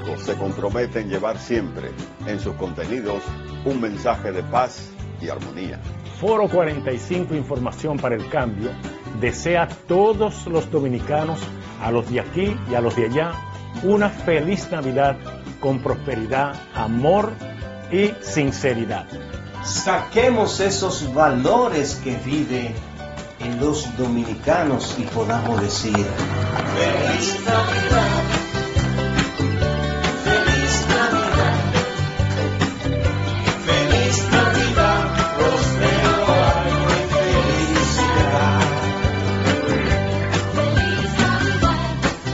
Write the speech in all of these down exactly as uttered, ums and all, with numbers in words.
cinco se compromete en llevar siempre en sus contenidos un mensaje de paz y armonía. Foro cuarenta y cinco Información para el Cambio desea a todos los dominicanos, a los de aquí y a los de allá, una feliz Navidad con prosperidad, amor y sinceridad. Saquemos esos valores que vive en los dominicanos y podamos decir: ¡Feliz Navidad! ¡Feliz Navidad! ¡Feliz Navidad! ¡Prospero año y felicidad! ¡Feliz Navidad!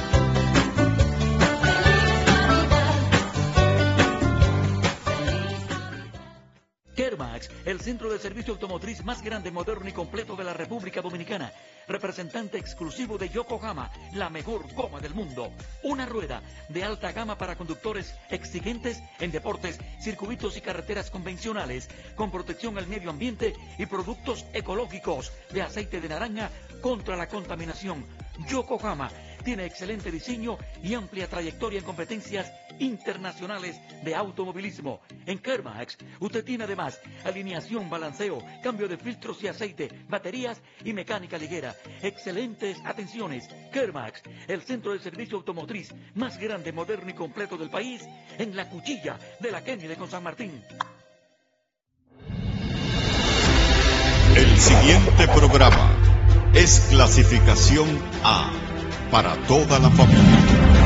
¡Feliz Navidad! Kermax, el centro de servicio automotriz más grande, moderno y completo de la República Dominicana. Representante exclusivo de Yokohama, la mejor goma del mundo. Una rueda de alta gama para conductores exigentes en deportes, circuitos y carreteras convencionales, con protección al medio ambiente y productos ecológicos de aceite de naranja contra la contaminación. Yokohama tiene excelente diseño y amplia trayectoria en competencias internacionales de automovilismo. En Kermax, usted tiene además alineación, balanceo, cambio de filtros y aceite, baterías y mecánica ligera. Excelentes atenciones. Kermax, el centro de servicio automotriz más grande, moderno y completo del país, en la cuchilla de la Kennedy con San Martín. El siguiente programa es clasificación A, para toda la familia.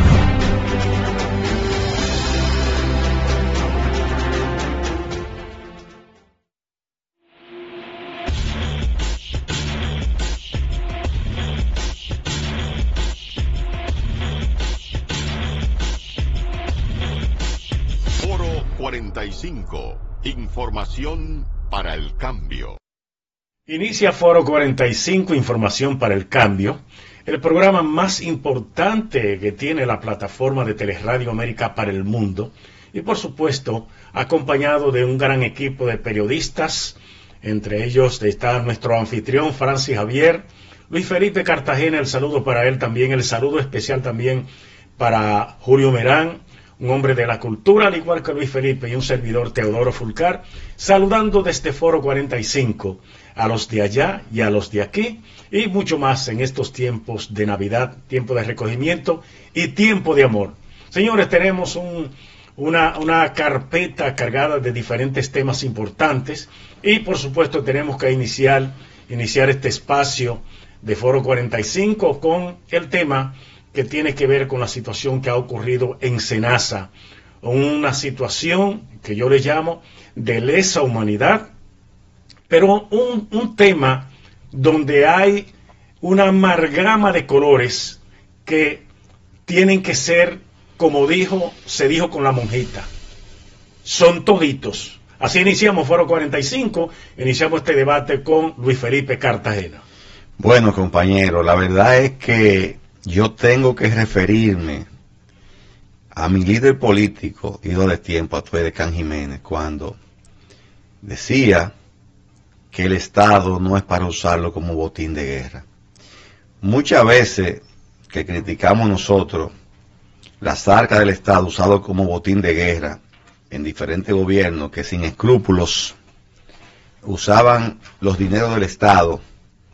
Foro cuarenta y cinco, Información para el Cambio. Inicia Foro cuarenta y cinco, Información para el Cambio, el programa más importante que tiene la plataforma de Teleradio América para el mundo, y por supuesto acompañado de un gran equipo de periodistas. Entre ellos está nuestro anfitrión Francis Javier, Luis Felipe Cartagena, el saludo para él también, el saludo especial también para Julio Merán, un hombre de la cultura, al igual que Luis Felipe, y un servidor, Teodoro Fulcar, saludando desde Foro cuarenta y cinco a los de allá y a los de aquí, y mucho más en estos tiempos de Navidad, tiempo de recogimiento y tiempo de amor. Señores, tenemos un, una, una carpeta cargada de diferentes temas importantes, y por supuesto tenemos que iniciar, iniciar este espacio de Foro cuarenta y cinco con el tema que tiene que ver con la situación que ha ocurrido en Senasa, una situación que yo le llamo de lesa humanidad, pero un, un tema donde hay una amalgama de colores que tienen que ser, como dijo, se dijo con la monjita, son toditos. Así iniciamos Foro cuarenta y cinco, iniciamos este debate con Luis Felipe Cartagena. Bueno, compañero, la verdad es que yo tengo que referirme a mi líder político, ídolo de tiempo, Atué de Can Jiménez, cuando decía que el Estado no es para usarlo como botín de guerra. Muchas veces que criticamos nosotros las arcas del Estado usado como botín de guerra en diferentes gobiernos que sin escrúpulos usaban los dineros del Estado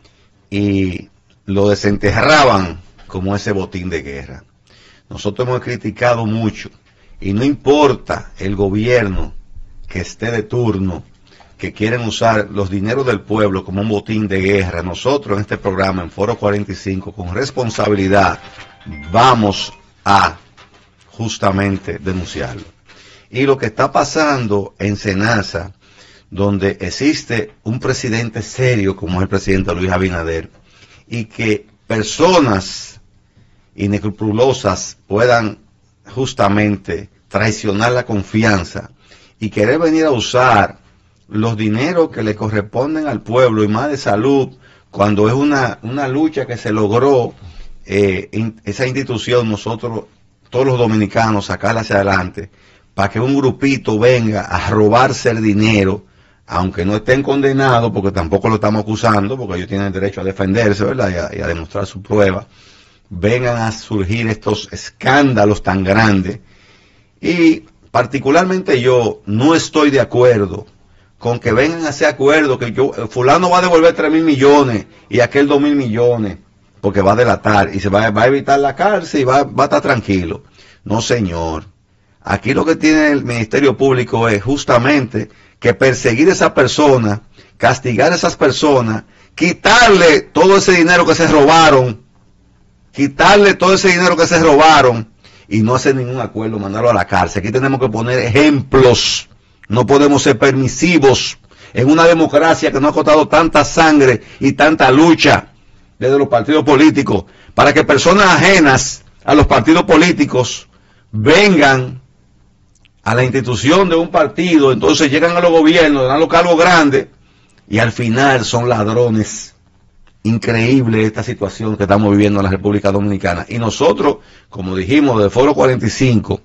y lo desenterraban como ese botín de guerra. Nosotros hemos criticado mucho, y no importa el gobierno que esté de turno, que quieren usar los dineros del pueblo como un botín de guerra, nosotros en este programa, en Foro cuarenta y cinco, con responsabilidad, vamos a justamente denunciarlo. Y lo que está pasando en Senasa, donde existe un presidente serio como es el presidente Luis Abinader, y que personas inescrupulosas puedan justamente traicionar la confianza y querer venir a usar los dineros que le corresponden al pueblo, y más de salud, cuando es una, una lucha que se logró, eh, in, esa institución, nosotros, todos los dominicanos, sacarla hacia adelante, para que un grupito venga a robarse el dinero, aunque no estén condenados, porque tampoco lo estamos acusando, porque ellos tienen el derecho a defenderse, ¿verdad?, y a, y a demostrar su prueba, vengan a surgir estos escándalos tan grandes, Y particularmente yo no estoy de acuerdo con que vengan a ese acuerdo que yo, fulano va a devolver tres mil millones y aquel dos mil millones, porque va a delatar y se va, va a evitar la cárcel y va, va a estar tranquilo. No, señor. Aquí lo que tiene el Ministerio Público es justamente que perseguir a esa persona, castigar a esas personas, quitarle todo ese dinero que se robaron, quitarle todo ese dinero que se robaron y no hacer ningún acuerdo, mandarlo a la cárcel. Aquí tenemos que poner ejemplos, no podemos ser permisivos en una democracia que nos ha costado tanta sangre y tanta lucha desde los partidos políticos, para que personas ajenas a los partidos políticos vengan a la institución de un partido, entonces llegan a los gobiernos, dan los cargos grandes y al final son ladrones. Increíble esta situación que estamos viviendo en la República Dominicana. Y nosotros, como dijimos del Foro cuarenta y cinco,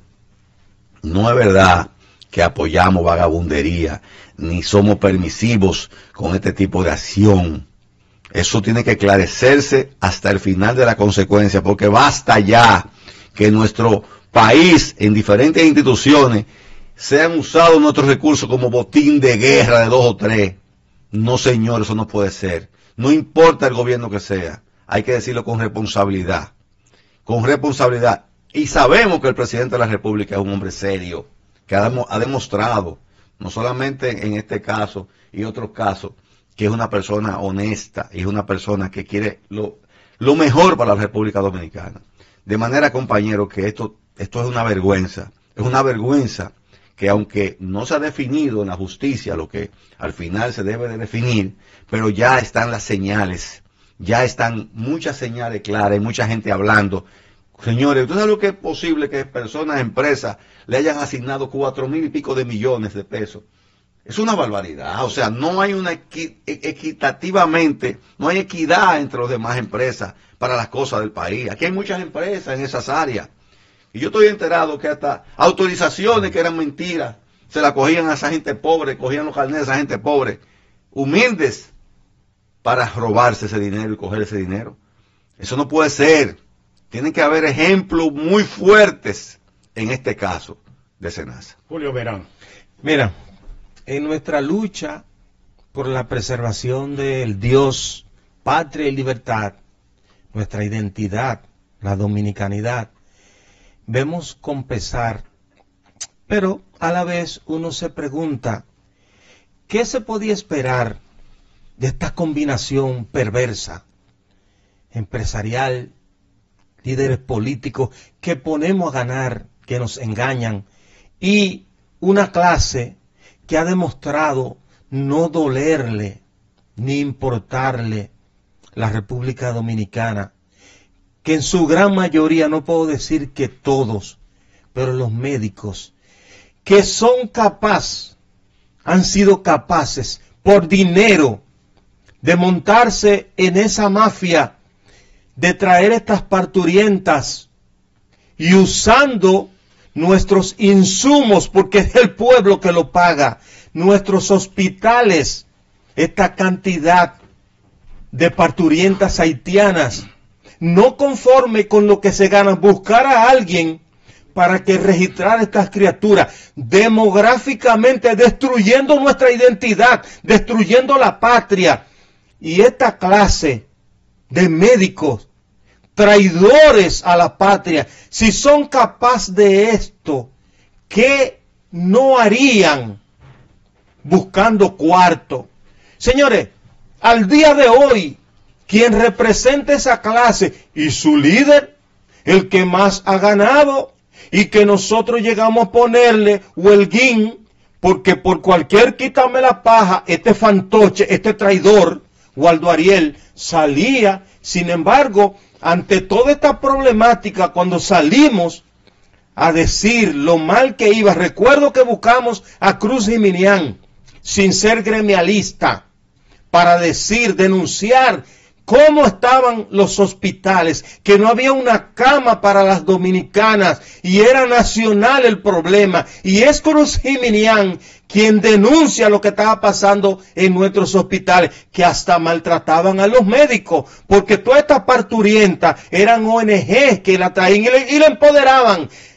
no es verdad que apoyamos vagabundería, ni somos permisivos con este tipo de acción. Eso tiene que esclarecerse hasta el final de la consecuencia, porque basta ya que nuestro país, en diferentes instituciones, sean usados nuestros recursos como botín de guerra de dos o tres. No, señor, eso no puede ser. No importa el gobierno que sea, hay que decirlo con responsabilidad. Con responsabilidad. Y sabemos que el presidente de la República es un hombre serio, que ha, ha demostrado, no solamente en este caso y otros casos, que es una persona honesta y es una persona que quiere lo, lo mejor para la República Dominicana. De manera, compañero, que esto, esto es una vergüenza. Es una vergüenza que aunque no se ha definido en la justicia lo que al final se debe de definir, pero ya están las señales, ya están muchas señales claras, hay mucha gente hablando. Señores, ¿ustedes saben lo que es posible que personas, empresas, le hayan asignado cuatro mil y pico de millones de pesos? Es una barbaridad, o sea, no hay una equi equitativamente, no hay equidad entre las demás empresas para las cosas del país. Aquí hay muchas empresas en esas áreas. Y yo estoy enterado que hasta autorizaciones que eran mentiras, se las cogían a esa gente pobre, cogían los carnets a esa gente pobre, humildes, para robarse ese dinero y coger ese dinero. Eso no puede ser. Tienen que haber ejemplos muy fuertes en este caso de Senasa. Julio Verán. Mira, en nuestra lucha por la preservación del Dios, patria y libertad, nuestra identidad, la dominicanidad, vemos con pesar, pero a la vez uno se pregunta, ¿qué se podía esperar de esta combinación perversa, empresarial, líderes políticos que ponemos a ganar, que nos engañan, y una clase que ha demostrado no dolerle ni importarle la República Dominicana, que en su gran mayoría, no puedo decir que todos, pero los médicos, que son capaces, han sido capaces, por dinero, de montarse en esa mafia, de traer estas parturientas, y usando nuestros insumos, porque es el pueblo que lo paga, nuestros hospitales, esta cantidad de parturientas haitianas, no conforme con lo que se gana, buscar a alguien para que registrara estas criaturas, demográficamente destruyendo nuestra identidad, destruyendo la patria. Y esta clase de médicos, traidores a la patria, si son capaces de esto, ¿qué no harían buscando cuarto? Señores, al día de hoy, quien representa esa clase y su líder, el que más ha ganado, y que nosotros llegamos a ponerle huelguín, porque por cualquier quítame la paja, este fantoche, este traidor, Waldo Ariel, salía. Sin embargo, ante toda esta problemática, cuando salimos a decir lo mal que iba, recuerdo que buscamos a Cruz Jiminián, sin ser gremialista, para decir, denunciar cómo estaban los hospitales, que no había una cama para las dominicanas y era nacional el problema. Y es Cruz Jiminián quien denuncia lo que estaba pasando en nuestros hospitales, que hasta maltrataban a los médicos, porque todas estas parturientas eran O N G que la traían y le, y la empoderaban.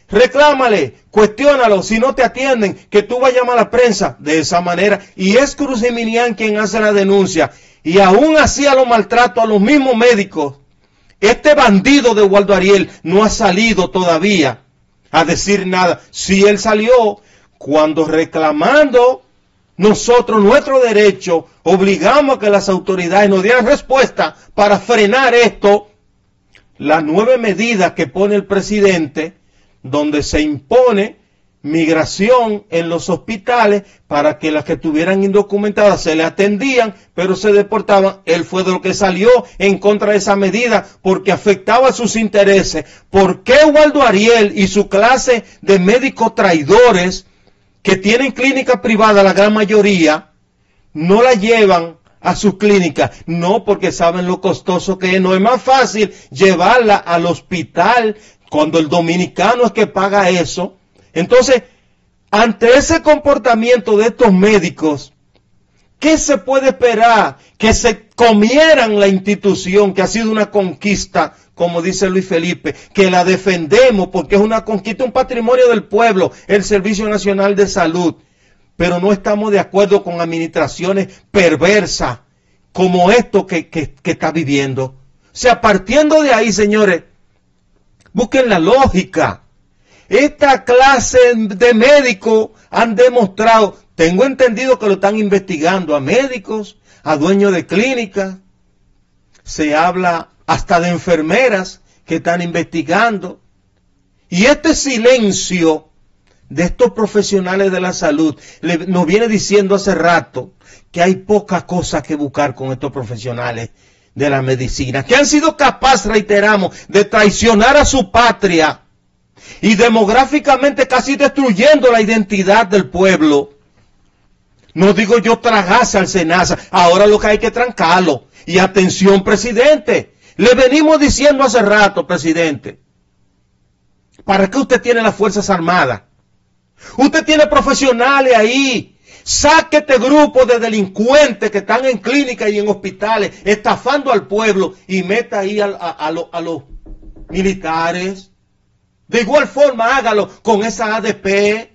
reclámale, cuestiónalo, si no te atienden, que tú vas a llamar a la prensa, de esa manera. Y es Cruz Geminián quien hace la denuncia. Y aún así a los maltratos a los mismos médicos. Este bandido de Waldo Ariel no ha salido todavía a decir nada. Si él salió cuando reclamando nosotros nuestro derecho, obligamos a que las autoridades nos dieran respuesta para frenar esto, las nueve medidas que pone el presidente, donde se impone migración en los hospitales para que las que estuvieran indocumentadas se le atendían, pero se deportaban. Él fue de lo que salió en contra de esa medida porque afectaba sus intereses. ¿Por qué Waldo Ariel y su clase de médicos traidores que tienen clínica privada, la gran mayoría, no la llevan a sus clínicas? No, porque saben lo costoso que es. No es más fácil llevarla al hospital cuando el dominicano es que paga eso. Entonces, ante ese comportamiento de estos médicos, ¿qué se puede esperar? Que se comieran la institución, que ha sido una conquista, como dice Luis Felipe, que la defendemos porque es una conquista, un patrimonio del pueblo, el Servicio Nacional de Salud. Pero no estamos de acuerdo con administraciones perversas como esto que, que, que está viviendo. O sea, partiendo de ahí, señores, busquen la lógica. Esta clase de médicos han demostrado, tengo entendido que lo están investigando a médicos, a dueños de clínicas, se habla hasta de enfermeras que están investigando. Y este silencio de estos profesionales de la salud le, nos viene diciendo hace rato que hay poca cosa que buscar con estos profesionales de la medicina, que han sido capaces, reiteramos, de traicionar a su patria y demográficamente casi destruyendo la identidad del pueblo. No digo yo tragarse al Senasa, ahora lo que hay que trancarlo. Y atención, presidente, le venimos diciendo hace rato, presidente, ¿para qué usted tiene las Fuerzas Armadas? Usted tiene profesionales ahí. Saque este grupo de delincuentes que están en clínicas y en hospitales estafando al pueblo y meta ahí a, a, a, lo, a los militares. De igual forma hágalo con esa A D P.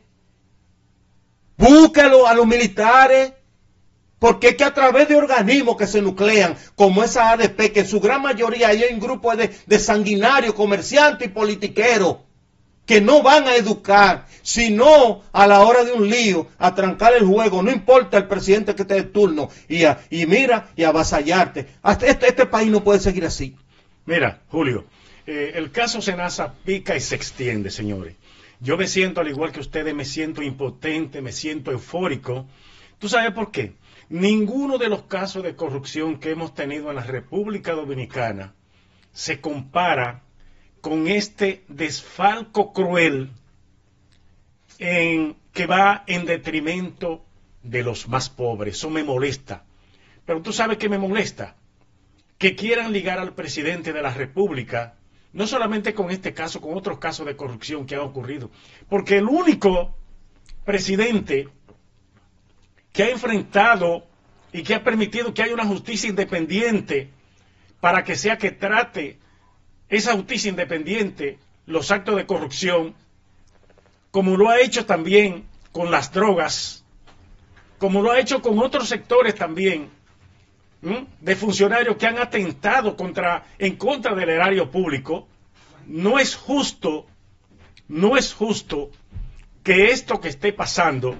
Búsquelo a los militares. Porque es que a través de organismos que se nuclean, como esa A D P, que en su gran mayoría hay un grupo de, de sanguinarios, comerciantes y politiqueros, que no van a educar, sino a la hora de un lío, a trancar el juego, no importa el presidente que esté de turno, y, a, y mira, y avasallarte. Hasta este, este país no puede seguir así. Mira, Julio, eh, el caso Senasa pica y se extiende, señores. Yo me siento, al igual que ustedes, me siento impotente, me siento eufórico. ¿Tú sabes por qué? Ninguno de los casos de corrupción que hemos tenido en la República Dominicana se compara con este desfalco cruel en, que va en detrimento de los más pobres. Eso me molesta. Pero tú sabes que me molesta que quieran ligar al presidente de la República, no solamente con este caso, con otros casos de corrupción que han ocurrido, porque el único presidente que ha enfrentado y que ha permitido que haya una justicia independiente para que sea que trate esa justicia independiente los actos de corrupción, como lo ha hecho también con las drogas, como lo ha hecho con otros sectores también, ¿m? de funcionarios que han atentado contra, en contra del erario público. No es justo, no es justo que esto que esté pasando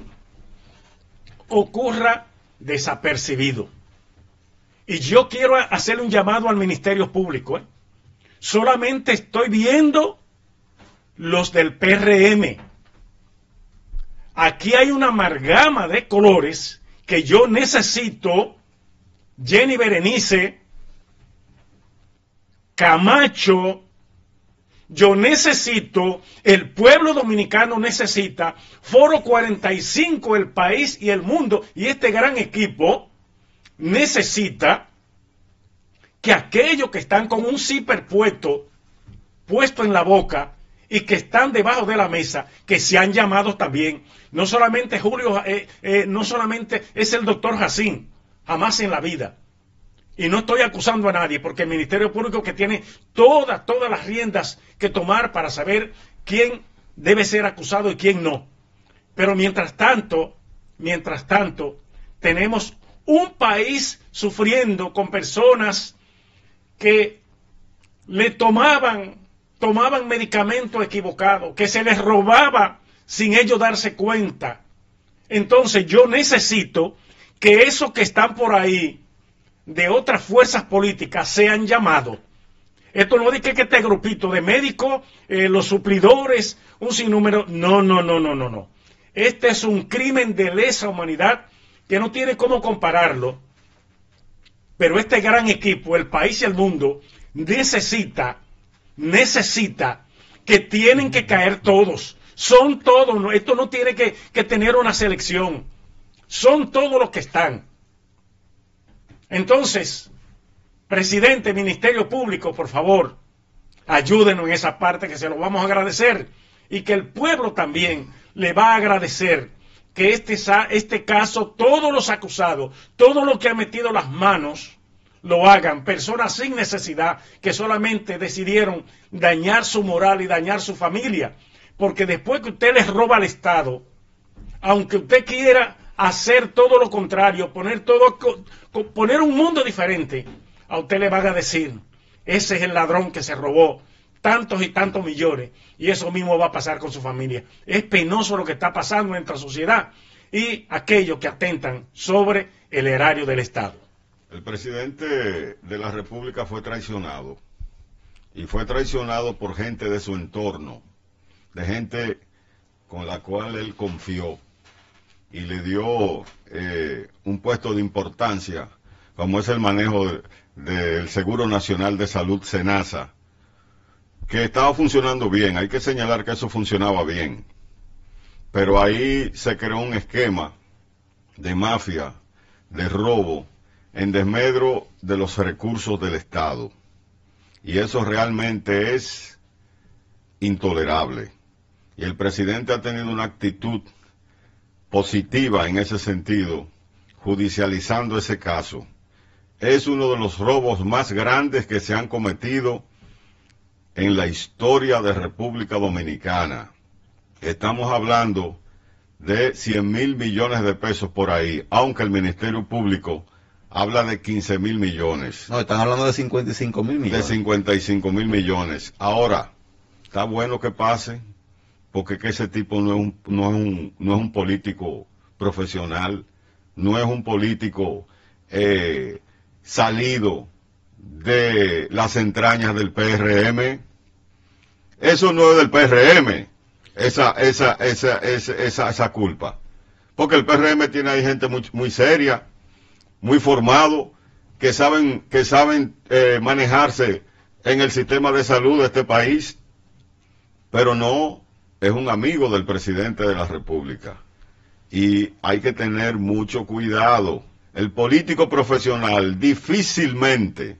ocurra desapercibido. Y yo quiero hacer un llamado al Ministerio Público. ¿eh? Solamente estoy viendo los del P R M. Aquí hay una amalgama de colores que yo necesito. Jenny Berenice, Camacho, yo necesito, el pueblo dominicano necesita, Foro cuarenta y cinco, el país y el mundo, y este gran equipo necesita que aquellos que están con un zipper puesto, puesto en la boca, y que están debajo de la mesa, que sean llamados también. No solamente Julio, eh, eh, no solamente es el doctor Jacín, jamás en la vida. Y no estoy acusando a nadie, porque el Ministerio Público que tiene todas, todas las riendas que tomar para saber quién debe ser acusado y quién no. Pero mientras tanto, mientras tanto, tenemos un país sufriendo con personas que le tomaban, tomaban medicamentos equivocados, que se les robaba sin ellos darse cuenta. Entonces yo necesito que esos que están por ahí de otras fuerzas políticas sean llamados. Esto no dice que este grupito de médicos, eh, los suplidores, un sinnúmero. No, no, no, no, no, no. Este es un crimen de lesa humanidad que no tiene cómo compararlo. Pero este gran equipo, el país y el mundo, necesita, necesita que tienen que caer todos. Son todos, no, esto no tiene que, que tener una selección. Son todos los que están. Entonces, presidente, Ministerio Público, por favor, ayúdenos en esa parte que se lo vamos a agradecer y que el pueblo también le va a agradecer que este, este caso, todos los acusados, todos los que han metido las manos, lo hagan, personas sin necesidad que solamente decidieron dañar su moral y dañar su familia, porque después que usted les roba al Estado, aunque usted quiera hacer todo lo contrario, poner todo, poner un mundo diferente, a usted le van a decir, ese es el ladrón que se robó tantos y tantos millones, y eso mismo va a pasar con su familia. Es penoso lo que está pasando en nuestra sociedad y aquellos que atentan sobre el erario del Estado. El presidente de la República fue traicionado, y fue traicionado por gente de su entorno, de gente con la cual él confió y le dio eh, un puesto de importancia, como es el manejo de, del Seguro Nacional de Salud, SENASA, que estaba funcionando bien. Hay que señalar que eso funcionaba bien, pero ahí se creó un esquema de mafia, de robo, en desmedro de los recursos del Estado, y eso realmente es intolerable, y el presidente ha tenido una actitud positiva en ese sentido, judicializando ese caso. Es uno de los robos más grandes que se han cometido en la historia de República Dominicana. Estamos hablando de cien mil millones de pesos por ahí, aunque el Ministerio Público habla de quince mil millones. No, están hablando de cincuenta y cinco mil millones. De cincuenta y cinco mil millones. Ahora, está bueno que pase, porque que ese tipo no es un, no es un, no es un político profesional, no es un político eh, salido de las entrañas del P R M. Eso no es del P R M, esa, esa, esa, esa, esa, esa culpa. Porque el P R M tiene ahí gente muy, muy seria, muy formado, que saben, que saben eh, manejarse en el sistema de salud de este país, pero no es un amigo del presidente de la República. Y hay que tener mucho cuidado. El político profesional difícilmente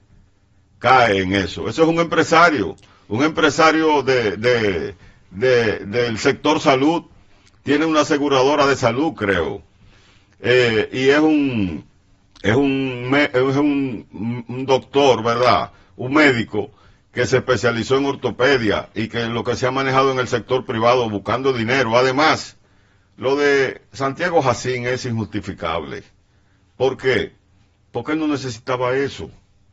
cae en eso. Eso es un empresario, un empresario de, de, de, del sector salud, tiene una aseguradora de salud, creo, eh, y es un, es un, es un, un doctor, ¿verdad?, un médico que se especializó en ortopedia y que lo que se ha manejado en el sector privado buscando dinero. Además, lo de Santiago Jacín es injustificable. ¿Por qué? Porque él no necesitaba eso.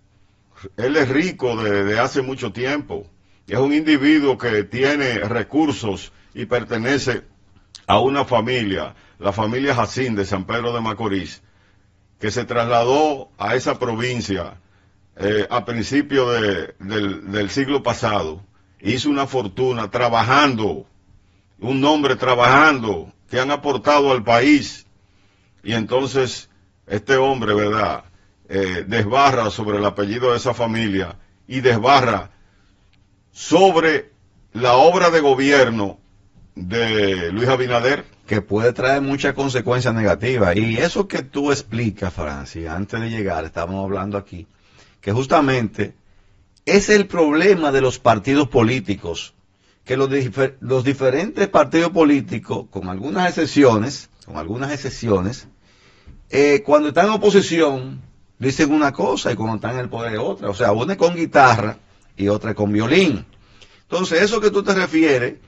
Él es rico desde hace mucho tiempo. Es un individuo que tiene recursos y pertenece a una familia, la familia Jacín de San Pedro de Macorís, que se trasladó a esa provincia eh, a principios de, del, del siglo pasado. Hizo una fortuna trabajando, un nombre trabajando, que han aportado al país. Y entonces este hombre, ¿verdad?, eh, desbarra sobre el apellido de esa familia y desbarra sobre la obra de gobierno de Luis Abinader, que puede traer muchas consecuencias negativas. Y eso que tú explicas, Francia, antes de llegar, estábamos hablando aquí, que justamente es el problema de los partidos políticos, que los, difer los diferentes partidos políticos, con algunas excepciones, con algunas excepciones, eh, cuando están en oposición, dicen una cosa y cuando están en el poder otra. O sea, una con guitarra y otra con violín. Entonces, eso que tú te refieres,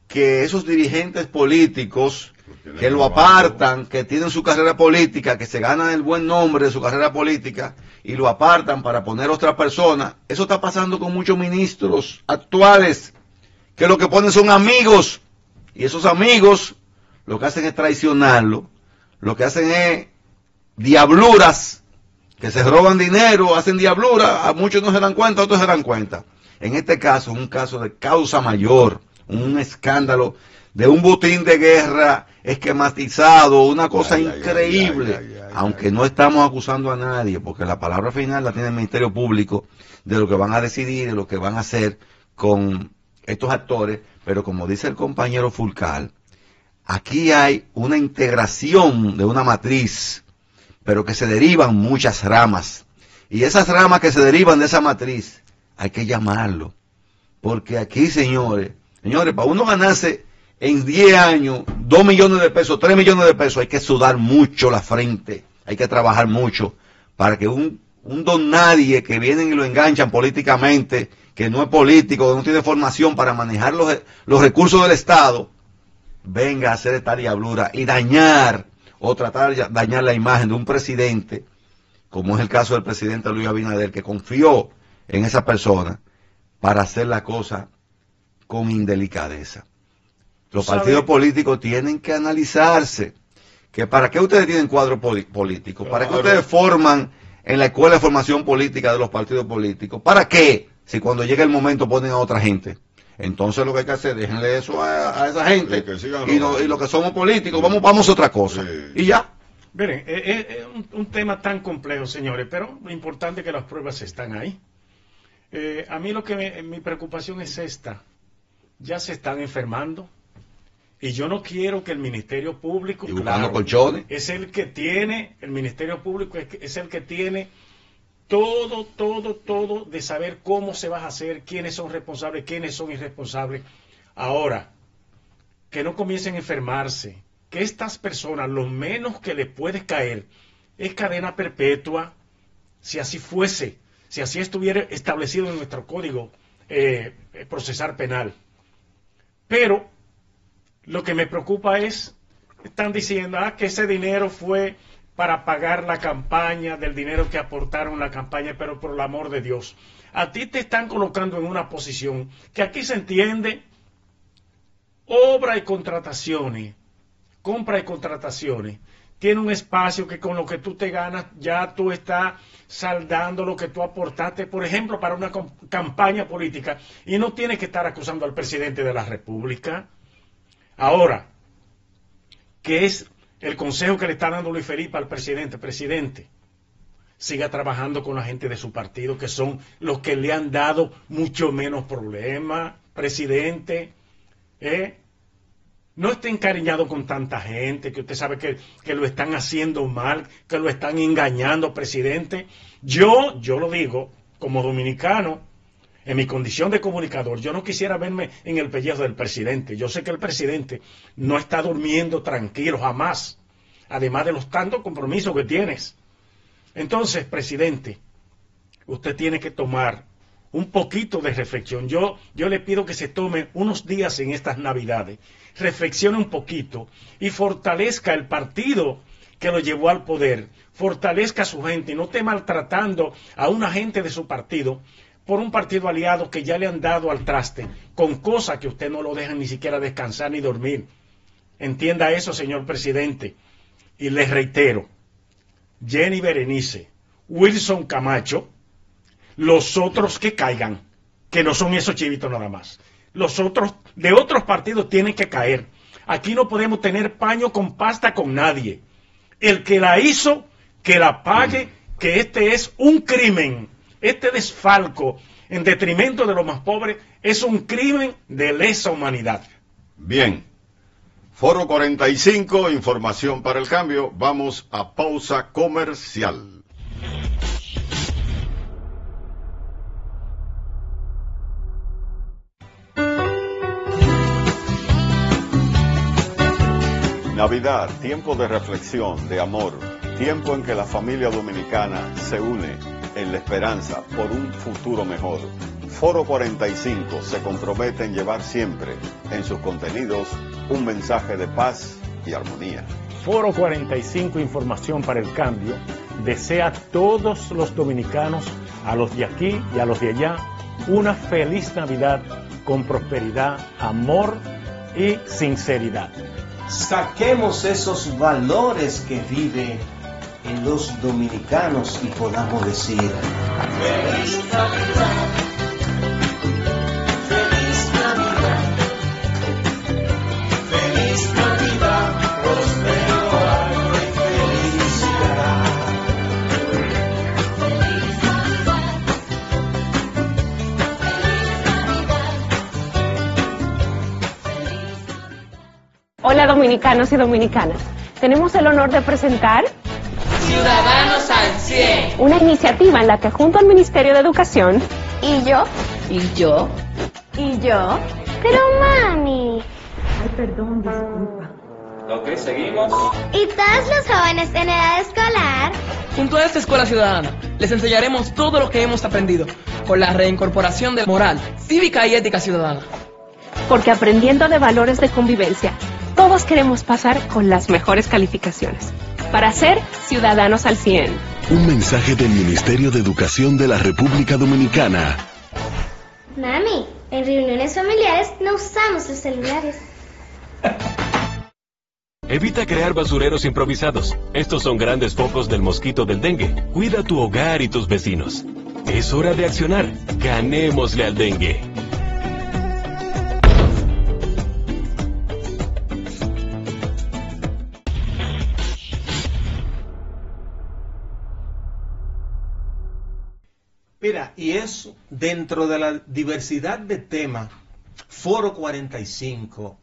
que esos dirigentes políticos tienen que lo robando. apartan, que tienen su carrera política, que se ganan el buen nombre de su carrera política y lo apartan para poner otra persona, eso está pasando con muchos ministros actuales, que lo que ponen son amigos, y esos amigos lo que hacen es traicionarlo, lo que hacen es diabluras, que se roban dinero, hacen diabluras, a muchos no se dan cuenta, otros se dan cuenta. En este caso es un caso de causa mayor, un escándalo de un botín de guerra esquematizado, una cosa Ay, ay, increíble, ay, ay, ay, ay, aunque ay. no estamos acusando a nadie, porque la palabra final la tiene el Ministerio Público de lo que van a decidir, de lo que van a hacer con estos actores, pero como dice el compañero Fulcal, aquí hay una integración de una matriz, pero que se derivan muchas ramas, y esas ramas que se derivan de esa matriz, hay que llamarlo, porque aquí, señores, señores, para uno ganarse en diez años, dos millones de pesos, tres millones de pesos, hay que sudar mucho la frente, hay que trabajar mucho, para que un, un don nadie que vienen y lo enganchan políticamente, que no es político, que no tiene formación para manejar los, los recursos del Estado, venga a hacer esta diablura y dañar o tratar de dañar la imagen de un presidente, como es el caso del presidente Luis Abinader, que confió en esa persona para hacer la cosa con indelicadeza. Los ¿Sabe? partidos políticos tienen que analizarse, que para qué ustedes tienen cuadros poli- políticos, para qué Claro. ustedes forman en la escuela de formación política de los partidos políticos, para qué, si cuando llega el momento ponen a otra gente. Entonces lo que hay que hacer, déjenle eso a, a esa gente, Sí, que sigan y, no- robando. y lo que somos políticos, vamos, vamos a otra cosa, Sí. y ya. Miren, es, es un, un tema tan complejo, señores, pero lo importante es que las pruebas están ahí. Eh, a mí lo que me- mi preocupación es esta. Ya se están enfermando y yo no quiero que el Ministerio Público, Y buscando claro, colchones. es el que tiene, el Ministerio Público es, que- es el que tiene todo, todo, todo de saber cómo se va a hacer, quiénes son responsables, quiénes son irresponsables. Ahora, que no comiencen a enfermarse, que estas personas, lo menos que les puede caer es cadena perpetua, si así fuese, si así estuviera establecido en nuestro código eh, eh, procesal penal. Pero lo que me preocupa es, están diciendo ah, que ese dinero fue para pagar la campaña, del dinero que aportaron la campaña, pero por el amor de Dios, a ti te están colocando en una posición que aquí se entiende obra y contrataciones, compra y contrataciones, tiene un espacio que con lo que tú te ganas ya tú estás saldando lo que tú aportaste, por ejemplo, para una com- campaña política, y no tienes que estar acusando al presidente de la República. Ahora, ¿qué es el consejo que le está dando Luis Felipe al presidente? Presidente, siga trabajando con la gente de su partido, que son los que le han dado mucho menos problemas, presidente, ¿eh? No esté encariñado con tanta gente, que usted sabe que, que lo están haciendo mal, que lo están engañando, presidente. Yo, yo lo digo, como dominicano, en mi condición de comunicador, yo no quisiera verme en el pellejo del presidente. Yo sé que el presidente no está durmiendo tranquilo, jamás, además de los tantos compromisos que tienes. Entonces, presidente, usted tiene que tomar un poquito de reflexión. Yo, yo le pido que se tome unos días en estas Navidades, reflexione un poquito y fortalezca el partido que lo llevó al poder, fortalezca a su gente y no esté maltratando a una gente de su partido por un partido aliado que ya le han dado al traste con cosas que usted no lo dejan ni siquiera descansar ni dormir. Entienda eso, señor presidente. Y les reitero, Jenny Berenice, Wilson Camacho, los otros que caigan, que no son esos chivitos nada más, los otros de otros partidos tienen que caer. Aquí no podemos tener paño con pasta con nadie. El que la hizo, que la pague, que este es un crimen. Este desfalco en detrimento de los más pobres es un crimen de lesa humanidad. Bien. Foro cuarenta y cinco, información para el cambio. Vamos a pausa comercial. Navidad, tiempo de reflexión, de amor, tiempo en que la familia dominicana se une en la esperanza por un futuro mejor. Foro cuarenta y cinco se compromete en llevar siempre en sus contenidos un mensaje de paz y armonía. Foro cuarenta y cinco Información para el Cambio desea a todos los dominicanos, a los de aquí y a los de allá, una feliz Navidad con prosperidad, amor y sinceridad. Saquemos esos valores que viven en los dominicanos y podamos decir: Feliz Navidad, feliz Navidad, feliz Navidad, prospero año y felicidad. Feliz Navidad, feliz Navidad. Hola dominicanos y dominicanas, tenemos el honor de presentar Ciudadanos al cien. una iniciativa en la que junto al Ministerio de Educación ¿Y yo? ¿Y yo? y yo, Pero mami, ay perdón, disculpa, Ok, seguimos. ¿y todos los jóvenes en edad escolar? Junto a esta escuela ciudadana, les enseñaremos todo lo que hemos aprendido con la reincorporación de moral, cívica y ética ciudadana. porque aprendiendo de valores de convivencia, todos queremos pasar con las mejores calificaciones para ser ciudadanos al cien. Un mensaje del Ministerio de Educación de la República Dominicana. Mami, en reuniones familiares no usamos los celulares. Evita crear basureros improvisados. Estos son grandes focos del mosquito del dengue. Cuida tu hogar y tus vecinos. Es hora de accionar. Ganémosle al dengue. Mira, y eso dentro de la diversidad de temas, Foro cuarenta y cinco,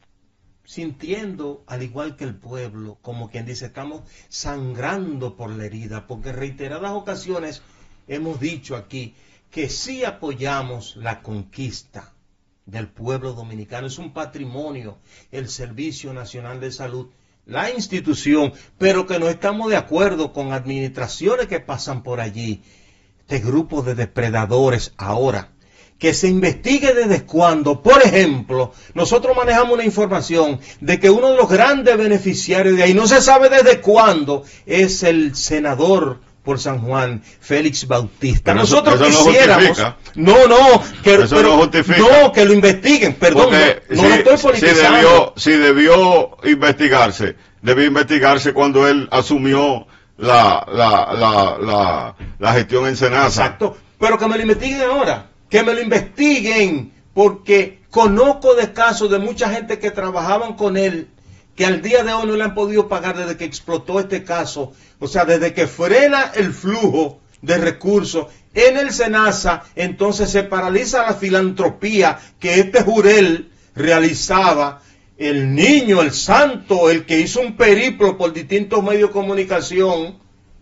sintiendo al igual que el pueblo, como quien dice, estamos sangrando por la herida, porque en reiteradas ocasiones hemos dicho aquí que sí apoyamos la conquista del pueblo dominicano, es un patrimonio, el Servicio Nacional de Salud, la institución, pero que no estamos de acuerdo con administraciones que pasan por allí. Este grupo de depredadores ahora, que se investigue desde cuándo. Por ejemplo, nosotros manejamos una información de que uno de los grandes beneficiarios de ahí, no se sabe desde cuándo, es el senador por San Juan, Félix Bautista. Pero nosotros eso, eso quisiéramos, no, no, no, que, eso pero, no, justifica. no, que lo investiguen, perdón, Porque no, no si, lo estoy si politizando. debió, si debió investigarse, debió investigarse cuando él asumió la, la, la, la, la gestión en Senasa. Exacto, pero que me lo investiguen ahora, que me lo investiguen, porque conozco de casos de mucha gente que trabajaban con él, que al día de hoy no le han podido pagar desde que explotó este caso, o sea, desde que frena el flujo de recursos en el Senasa, entonces se paraliza la filantropía que este Jurel realizaba. El niño, el santo, el que hizo un periplo por distintos medios de comunicación,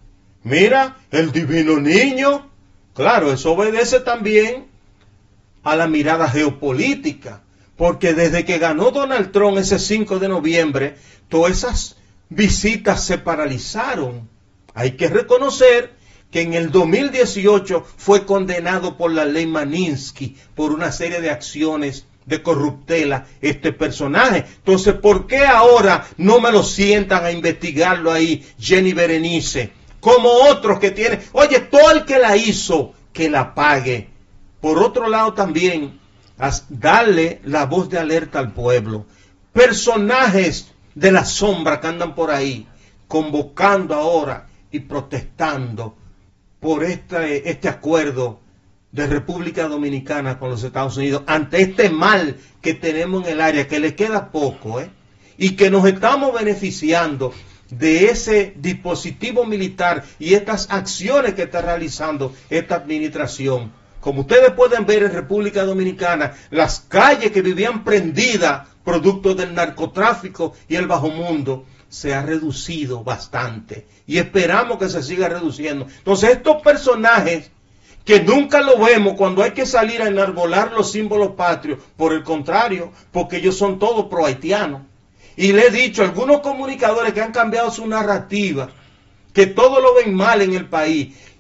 mira, el divino niño, claro, eso obedece también a la mirada geopolítica, porque desde que ganó Donald Trump ese cinco de noviembre, todas esas visitas se paralizaron. Hay que reconocer que en el dos mil dieciocho fue condenado por la ley Magnitsky por una serie de acciones de corruptela este personaje. Entonces, ¿por qué ahora no me lo sientan a investigarlo ahí, Jenny Berenice? Como otros que tienen, oye, todo el que la hizo, que la pague. Por otro lado también, darle la voz de alerta al pueblo. Personajes de la sombra que andan por ahí, convocando ahora y protestando por este, este acuerdo de República Dominicana con los Estados Unidos, ante este mal que tenemos en el área, que le queda poco, ¿eh? y que nos estamos beneficiando de ese dispositivo militar y estas acciones que está realizando esta administración. Como ustedes pueden ver en República Dominicana, las calles que vivían prendidas, producto del narcotráfico y el bajo mundo, se ha reducido bastante y esperamos que se siga reduciendo. Entonces estos personajes que nunca lo vemos cuando hay que salir a enarbolar los símbolos patrios, por el contrario, porque ellos son todos pro haitianos. Y le he dicho a algunos comunicadores que han cambiado su narrativa, que todo lo ven mal en el país,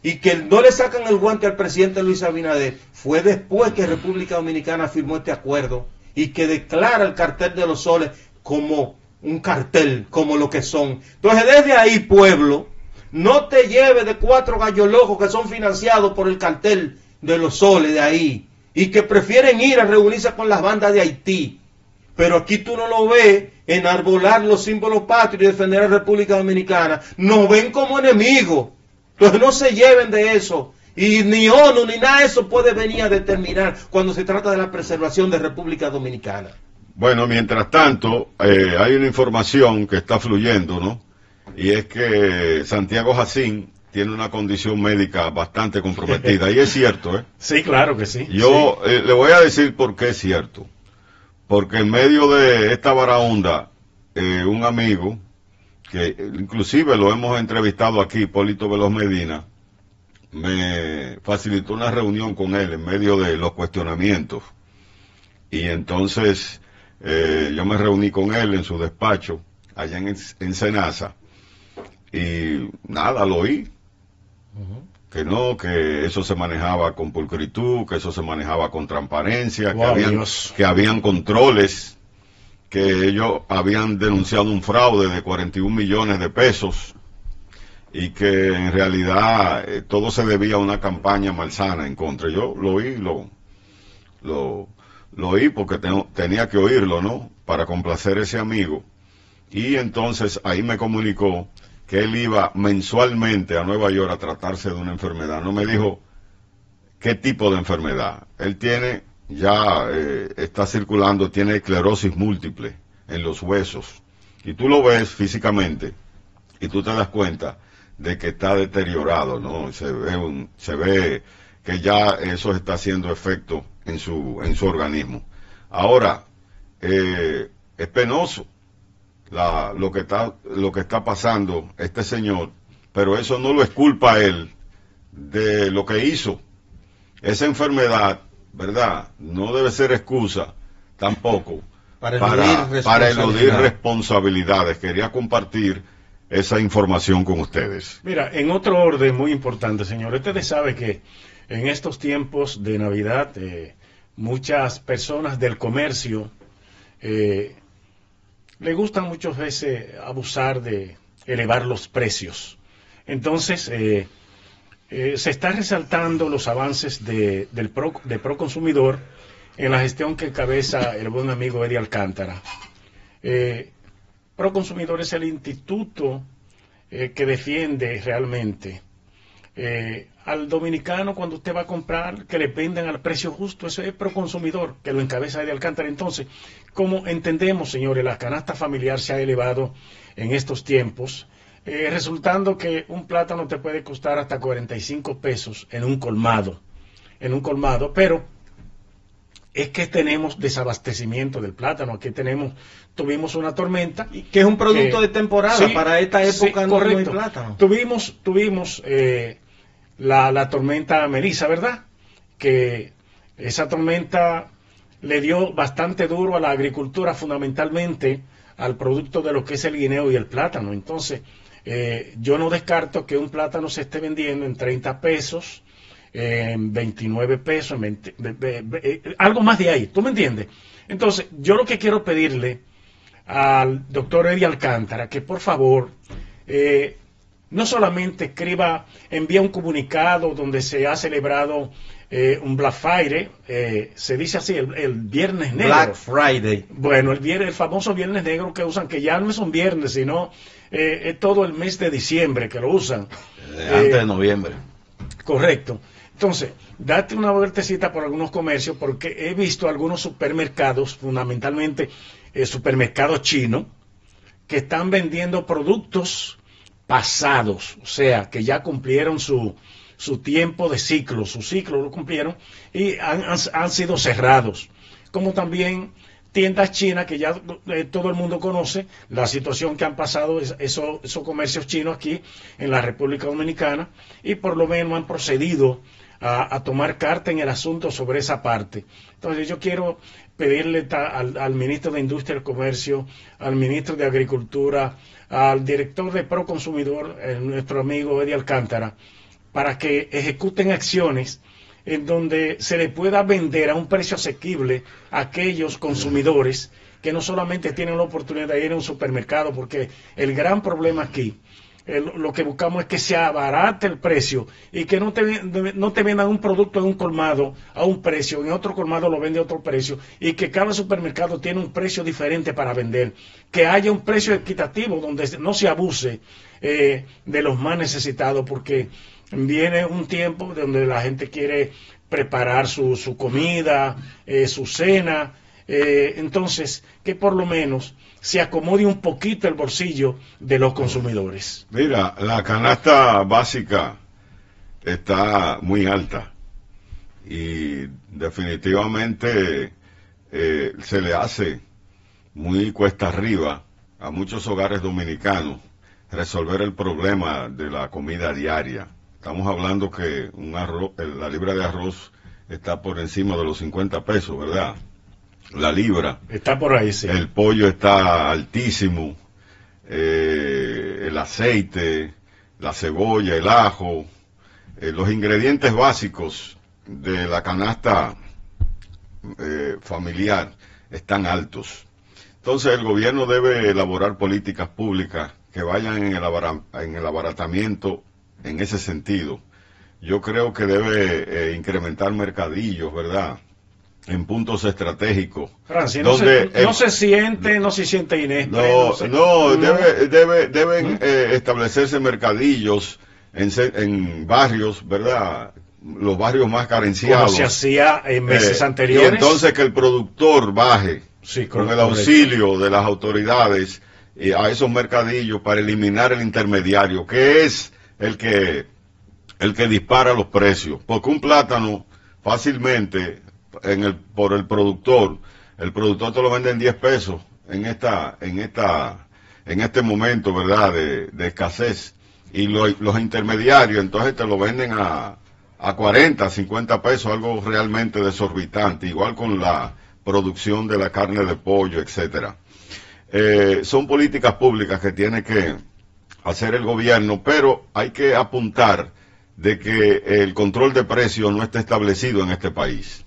y que no le sacan el guante al presidente Luis Abinader, fue después que República Dominicana firmó este acuerdo y que declara el cartel de los soles como un cartel, como lo que son. Entonces, desde ahí, pueblo, no te lleves de cuatro gallos locos que son financiados por el cartel de los soles de ahí y que prefieren ir a reunirse con las bandas de Haití. Pero aquí tú no lo ves enarbolar los símbolos patrios y defender a la República Dominicana. Nos ven como enemigos. Entonces no se lleven de eso. Y ni ONU ni nada de eso puede venir a determinar cuando se trata de la preservación de República Dominicana. Bueno, mientras tanto, eh, hay una información que está fluyendo, ¿no? Y es que Santiago Jacín tiene una condición médica bastante comprometida. Y es cierto, ¿eh? Sí, claro que sí. Yo sí. Eh, le voy a decir por qué es cierto. Porque en medio de esta varaonda, eh, un amigo, que inclusive lo hemos entrevistado aquí, Hipólito Veloz Medina, me facilitó una reunión con él en medio de los cuestionamientos. Y entonces eh, yo me reuní con él en su despacho, allá en, en Senasa, y nada, lo oí. Uh-huh. Que no, que eso se manejaba con pulcritud, que eso se manejaba con transparencia, wow, que, habían, que habían controles, que ellos habían denunciado un fraude de cuarenta y un millones de pesos y que en realidad eh, todo se debía a una campaña malsana en contra. Yo lo oí, lo, lo, lo oí porque tengo, tenía que oírlo, ¿no? Para complacer a ese amigo. Y entonces ahí me comunicó que él iba mensualmente a Nueva York a tratarse de una enfermedad. No me dijo qué tipo de enfermedad. Él tiene, ya eh, está circulando, tiene esclerosis múltiple en los huesos. Y tú lo ves físicamente y tú te das cuenta de que está deteriorado, ¿no? Se ve, un, se ve que ya eso está haciendo efecto en su, en su organismo. Ahora, eh, es penoso. La, lo que está lo que está pasando este señor, pero eso no lo es culpa a él de lo que hizo. Esa enfermedad, ¿verdad? No debe ser excusa tampoco para, para, para eludir responsabilidades. Quería compartir esa información con ustedes. Mira, en otro orden muy importante, señor, ustedes saben que en estos tiempos de Navidad eh, muchas personas del comercio eh, le gusta muchas veces abusar de elevar los precios. Entonces, eh, eh, se está resaltando los avances de, del pro, de Proconsumidor en la gestión que encabeza el buen amigo Eddie Alcántara. Eh, Proconsumidor es el instituto eh, que defiende realmente eh, al dominicano cuando usted va a comprar, que le vendan al precio justo. Eso es Proconsumidor, que lo encabeza Eddie Alcántara. Entonces, como entendemos, señores, la canasta familiar se ha elevado en estos tiempos, eh, resultando que un plátano te puede costar hasta cuarenta y cinco pesos en un colmado, en un colmado, pero es que tenemos desabastecimiento del plátano. Aquí tenemos, tuvimos una tormenta. Que es un producto que, de temporada, sí, para esta época sí, no hay plátano. Tuvimos, tuvimos eh, la, la tormenta Melissa, ¿verdad? Que esa tormenta le dio bastante duro a la agricultura, fundamentalmente al producto de lo que es el guineo y el plátano. Entonces, eh, yo no descarto que un plátano se esté vendiendo en treinta pesos, en veintinueve pesos, en veinte, be, be, be, algo más de ahí, ¿tú me entiendes? Entonces, yo lo que quiero pedirle al doctor Eddie Alcántara, que por favor, eh, no solamente escriba, envía un comunicado donde se ha celebrado eh, un Black Friday, eh, se dice así, el, el Viernes Negro. Black Friday. Bueno, el, viernes, el famoso Viernes Negro que usan, que ya no es un viernes, sino eh, es todo el mes de diciembre que lo usan. Eh, antes eh, de noviembre. Correcto. Entonces, date una vueltecita por algunos comercios, porque he visto algunos supermercados, fundamentalmente eh, supermercados chinos, que están vendiendo productos pasados, o sea, que ya cumplieron su, su tiempo de ciclo, su ciclo lo cumplieron y han, han, han sido cerrados. Como también tiendas chinas que ya eh, todo el mundo conoce, la situación que han pasado es, eso, esos comercios chinos aquí en la República Dominicana, y por lo menos han procedido A, a tomar carta en el asunto sobre esa parte. Entonces yo quiero pedirle ta, al, al ministro de Industria y Comercio, al ministro de Agricultura, al director de Proconsumidor, eh, nuestro amigo Eddie Alcántara, para que ejecuten acciones en donde se le pueda vender a un precio asequible a aquellos consumidores que no solamente tienen la oportunidad de ir a un supermercado, porque el gran problema aquí, el, lo que buscamos es que se abarate el precio y que no te, no te vendan un producto en un colmado a un precio, en otro colmado lo vende a otro precio, y que cada supermercado tiene un precio diferente para vender, que haya un precio equitativo donde no se abuse eh, de los más necesitados, porque viene un tiempo donde la gente quiere preparar su, su comida, eh, su cena, eh, entonces que por lo menos se acomode un poquito el bolsillo de los consumidores. Mira, la canasta básica está muy alta y definitivamente eh, se le hace muy cuesta arriba a muchos hogares dominicanos resolver el problema de la comida diaria. Estamos hablando que un arroz, la libra de arroz está por encima de los cincuenta pesos, ¿verdad? La libra. Está por ahí, sí. El pollo está altísimo, eh, el aceite, la cebolla, el ajo, eh, los ingredientes básicos de la canasta eh, familiar están altos. Entonces el gobierno debe elaborar políticas públicas que vayan en el, abara, en el abaratamiento en ese sentido. Yo creo que debe eh, incrementar mercadillos, ¿verdad?, en puntos estratégicos. Francia, no, donde se, no el, se siente, no se siente Inés. No, no, no, se, no, no. Debe, debe, deben ¿Mm? eh, establecerse mercadillos en, en barrios, ¿verdad?, los barrios más carenciados. Como se hacía en meses eh, anteriores. Y entonces que el productor baje sí, con el auxilio correcto. de las autoridades eh, a esos mercadillos para eliminar el intermediario, que es el que el que dispara los precios, porque un plátano fácilmente en el por el productor, el productor te lo vende en diez pesos en esta en esta en este momento, ¿verdad?, de, de escasez, y lo, los intermediarios entonces te lo venden a a cuarenta, cincuenta pesos, algo realmente desorbitante, igual con la producción de la carne de pollo, etcétera. Eh, son políticas públicas que tiene que hacer el gobierno, pero hay que apuntar de que el control de precios no está establecido en este país.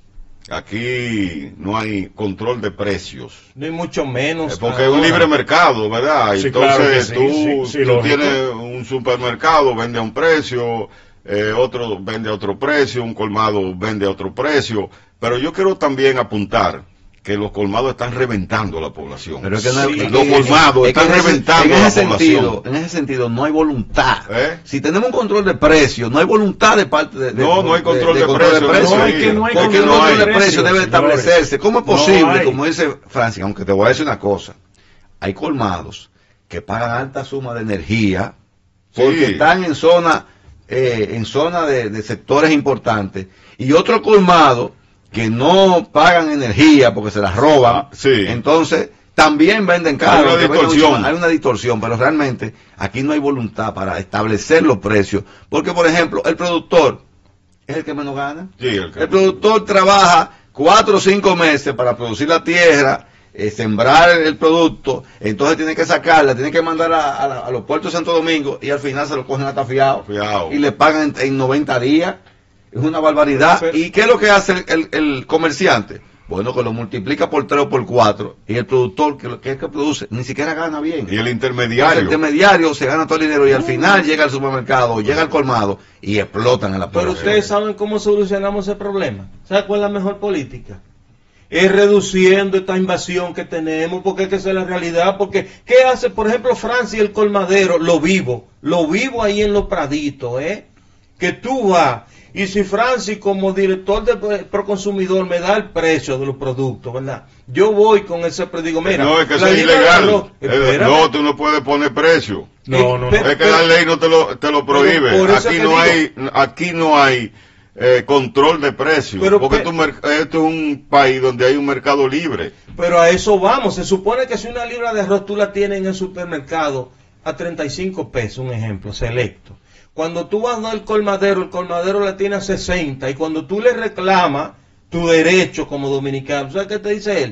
Aquí no hay control de precios. No hay mucho menos. Porque es un libre mercado, ¿verdad? Sí, entonces claro tú, sí, sí, sí, tú tienes un supermercado, vende a un precio, eh, otro vende a otro precio, un colmado vende a otro precio. Pero yo quiero también apuntar que los colmados están reventando a la población. Pero es que no, sí, es los que, colmados es que están en ese, reventando en a la ese población. Sentido, en ese sentido no hay voluntad. ¿Eh? Si tenemos un control de precios, no hay voluntad de parte de... de no, no hay control de, de, de, de precios. precio. No, hay que no hay Porque control, el control de de precios debe establecerse. ¿Cómo es posible, no como dice Francia, aunque te voy a decir una cosa, hay colmados que pagan alta suma de energía porque sí. están en zona, eh, en zona de, de sectores importantes, y otro colmado que no pagan energía porque se las roban, ah, sí. entonces también venden caro. Hay una distorsión. Hay una distorsión, pero realmente aquí no hay voluntad para establecer los precios, porque por ejemplo el productor es el que menos gana. Sí, el, que... el productor trabaja cuatro o cinco meses para producir la tierra, eh, sembrar el, el producto, entonces tiene que sacarla, tiene que mandar a, a, a los puertos de Santo Domingo, y al final se lo cogen atafiado y le pagan en, en noventa días. Es una barbaridad. Pero, ¿y qué es lo que hace el, el, el comerciante? Bueno, que lo multiplica por tres o por cuatro, y el productor, que lo que es que produce, ni siquiera gana bien. Y el intermediario. El intermediario se gana todo el dinero, y al final llega al supermercado, llega al colmado, y explotan en la población. Pero ustedes saben cómo solucionamos ese problema. ¿Saben cuál es la mejor política? Es reduciendo esta invasión que tenemos, porque es que esa es la realidad. Porque, ¿qué hace, por ejemplo, Francia y el colmadero? Lo vivo, lo vivo ahí en los praditos, ¿eh? Que tú vas, y si Francis como director de Proconsumidor me da el precio de los productos, ¿verdad? Yo voy con ese precio, digo, mira, no, es que eso es ilegal. Arroz, no, tú no puedes poner precio. No, no, no. Es que la ley no te lo, te lo prohíbe. Aquí no, hay, aquí no hay eh, control de precios, pero, porque esto, esto es un país donde hay un mercado libre. Pero a eso vamos. Se supone que si una libra de arroz tú la tienes en el supermercado a treinta y cinco pesos, un ejemplo, selecto. Cuando tú vas al colmadero, el colmadero la tiene a sesenta, y cuando tú le reclamas tu derecho como dominicano, ¿sabes qué te dice él?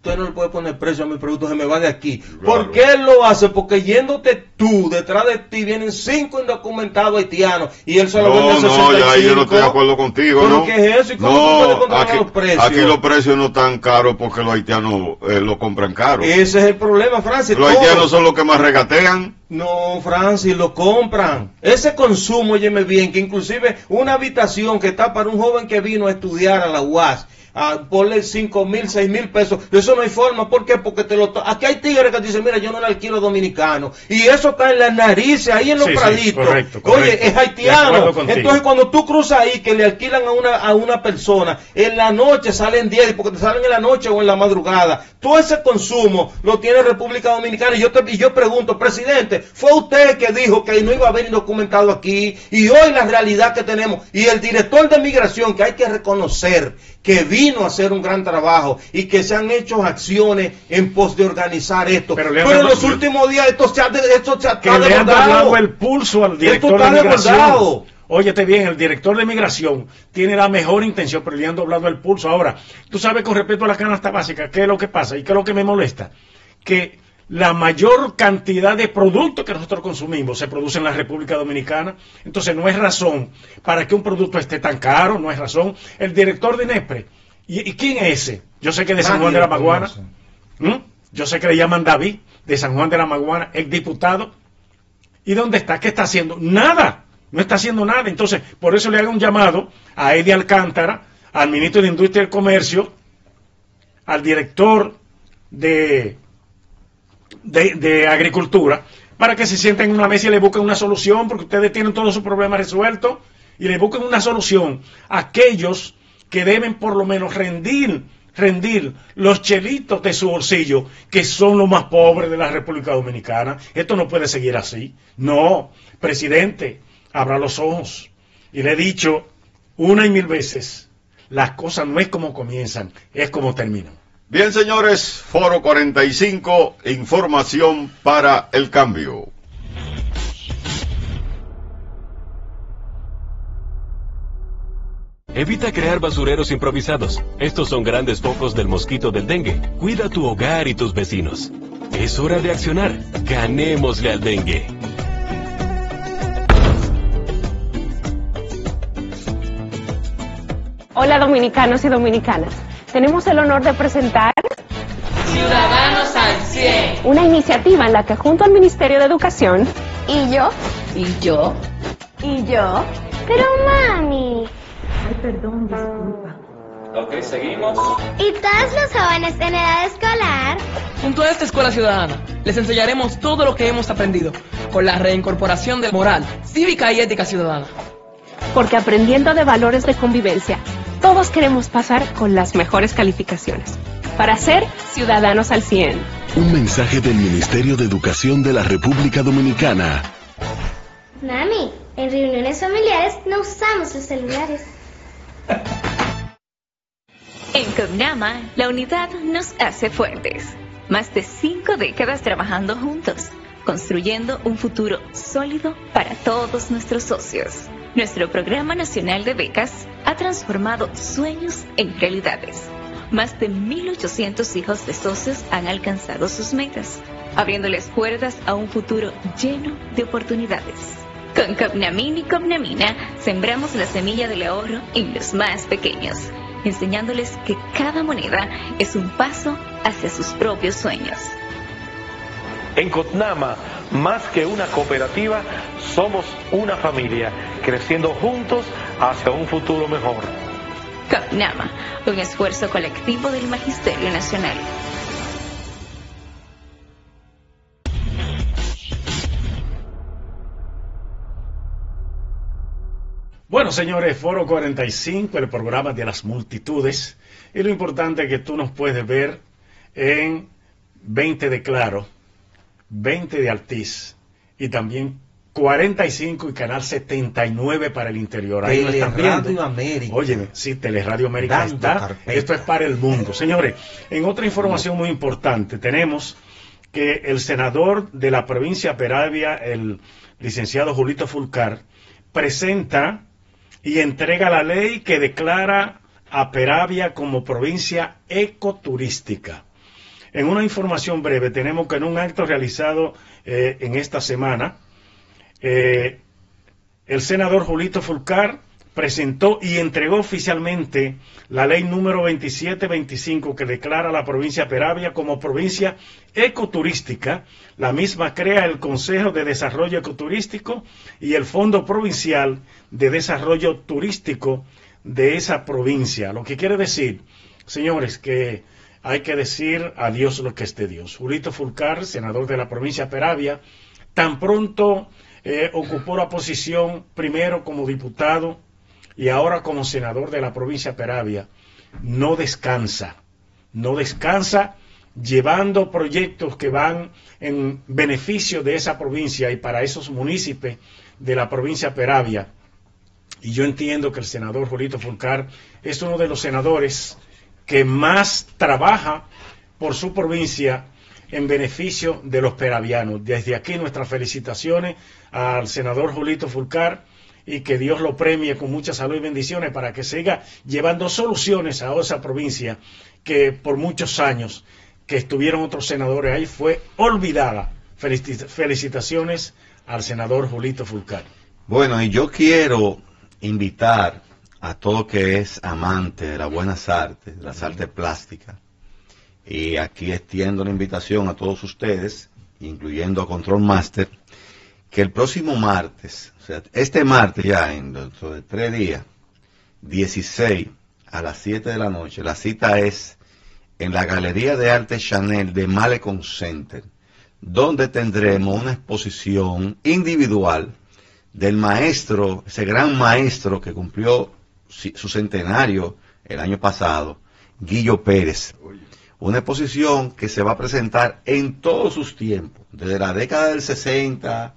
usted no le puede poner precio a mi producto, se me va de aquí. Claro. ¿Por qué él lo hace? Porque yéndote tú, detrás de ti vienen cinco indocumentados haitianos y él solo vende No, sesenta y cinco. no, ya yo no estoy de acuerdo contigo, ¿Pero ¿no? qué es eso? ¿Y cómo tú puedes controlar aquí, los precios? aquí los precios no están caros porque los haitianos eh, lo compran caro. Ese es el problema, Francis. Los todo. haitianos son los que más regatean. No, Francis, lo compran. Ese consumo, óyeme bien, que inclusive una habitación que está para un joven que vino a estudiar a la U A S, a ponle cinco mil, seis mil pesos, de eso no hay forma. ¿Por qué? Porque te lo to- aquí hay tigres que dicen, mira, yo no le alquilo dominicano. Y eso está en las narices, ahí en los Sí, sí, praditos. correcto, correcto. Oye, es De haitiano. acuerdo contigo. Entonces, cuando tú cruzas ahí, que le alquilan a una, a una persona, en la noche salen diez, porque te salen en la noche o en la madrugada. Todo ese consumo lo tiene República Dominicana. Y yo, te, y yo pregunto, presidente, fue usted que dijo que no iba a haber indocumentado aquí, y hoy la realidad que tenemos, y el director de migración, que hay que reconocer que vino a hacer un gran trabajo y que se han hecho acciones en pos de organizar esto. Pero, Pero, le han en los dado- últimos días esto se ha, de- esto se ha que está le han desbordado. dado el pulso al Esto director está de migración. desbordado. Óyete bien, el director de migración tiene la mejor intención, pero le han doblado el pulso. Ahora, tú sabes con respecto a la canasta básica, ¿qué es lo que pasa? ¿Y qué es lo que me molesta? Que la mayor cantidad de productos que nosotros consumimos se produce en la República Dominicana. Entonces no es razón para que un producto esté tan caro, no es razón. El director de INEPRE, ¿y, y quién es ese? Yo sé que de San Nadie Juan de la lo Maguana. conoce. ¿Mm? Yo sé que le llaman David, de San Juan de la Maguana, ex diputado. ¿Y dónde está? ¿Qué está haciendo? Nada, no está haciendo nada. Entonces, por eso le hago un llamado a Eddie Alcántara, al ministro de Industria y Comercio, al director de, de, de Agricultura, para que se sienten en una mesa y le busquen una solución, porque ustedes tienen todos sus problemas resueltos, y le busquen una solución a aquellos que deben por lo menos rendir rendir los chelitos de su bolsillo, que son los más pobres de la República Dominicana. Esto no puede seguir así. No, presidente, abra los ojos. Y le he dicho una y mil veces, las cosas no es como comienzan, es como terminan. Bien, señores, Foro cuarenta y cinco, información para el cambio. Evita crear basureros improvisados. Estos son grandes focos del mosquito del dengue. Cuida tu hogar y tus vecinos. Es hora de accionar. Ganémosle al dengue. Hola dominicanos y dominicanas. Tenemos el honor de presentar Ciudadanos al cien. una iniciativa en la que junto al Ministerio de Educación ¿Y yo? ¿Y yo? ¿Y yo? Pero mami. Ok, seguimos. ¿Y todos los jóvenes en edad escolar? Junto a esta escuela ciudadana, les enseñaremos todo lo que hemos aprendido con la reincorporación de moral, cívica y ética ciudadana. porque aprendiendo de valores de convivencia, todos queremos pasar con las mejores calificaciones para ser ciudadanos al cien. Un mensaje del Ministerio de Educación de la República Dominicana. Mami, en reuniones familiares no usamos los celulares. En COPNAMA, la unidad nos hace fuertes. Más de cinco décadas trabajando juntos, construyendo un futuro sólido para todos nuestros socios. Nuestro Programa Nacional de Becas ha transformado sueños en realidades. Más de mil ochocientos hijos de socios han alcanzado sus metas, abriéndoles puertas a un futuro lleno de oportunidades. Con COPNAMIN y COPNAMINA sembramos la semilla del ahorro en los más pequeños, enseñándoles que cada moneda es un paso hacia sus propios sueños. En COPNAMA, más que una cooperativa, somos una familia, creciendo juntos hacia un futuro mejor. COPNAMA, un esfuerzo colectivo del Magisterio Nacional. Bueno, señores, Foro cuarenta y cinco, el programa de las multitudes, y lo importante es que tú nos puedes ver en veinte de Claro, veinte de Altiz, y también cuarenta y cinco y canal setenta y nueve para el interior. Ahí lo están viendo. Teleradio América. Óyeme, sí, Teleradio América Dando está. carpeta. Esto es para el mundo. Señores, en otra información muy importante, tenemos que el senador de la provincia de Peravia, el licenciado Julito Fulcar, presenta y entrega la ley que declara a Peravia como provincia ecoturística. En una información breve, tenemos que en un acto realizado eh, en esta semana, eh, el senador Julito Fulcar presentó y entregó oficialmente la ley número veintisiete veinticinco que declara la provincia de Peravia como provincia ecoturística. La misma crea el Consejo de Desarrollo Ecoturístico y el Fondo Provincial de Desarrollo Turístico de esa provincia. Lo que quiere decir, señores, que hay que decir a Dios lo que es de Dios. Julito Fulcar, senador de la provincia de Peravia, tan pronto eh, ocupó la posición primero como diputado y ahora como senador de la provincia de Peravia, no descansa, no descansa llevando proyectos que van en beneficio de esa provincia y para esos municipios de la provincia de Peravia. Y yo entiendo que el senador Julito Fulcar es uno de los senadores que más trabaja por su provincia en beneficio de los peravianos. Desde aquí nuestras felicitaciones al senador Julito Fulcar y que Dios lo premie con mucha salud y bendiciones para que siga llevando soluciones a esa provincia que por muchos años que estuvieron otros senadores ahí fue olvidada. Felicitaciones al senador Julito Fulcar. Bueno, y yo quiero invitar a todo que es amante de las buenas artes, de las artes plásticas, y aquí extiendo la invitación a todos ustedes, incluyendo a Control Master, que el próximo martes, o sea, este martes ya, en dentro de tres días, dieciséis a las siete de la noche, la cita es en la Galería de Arte Chanel de Malecon Center, donde tendremos una exposición individual del maestro, ese gran maestro que cumplió su centenario el año pasado, Guillo Pérez. Una exposición que se va a presentar en todos sus tiempos, desde la década del sesenta,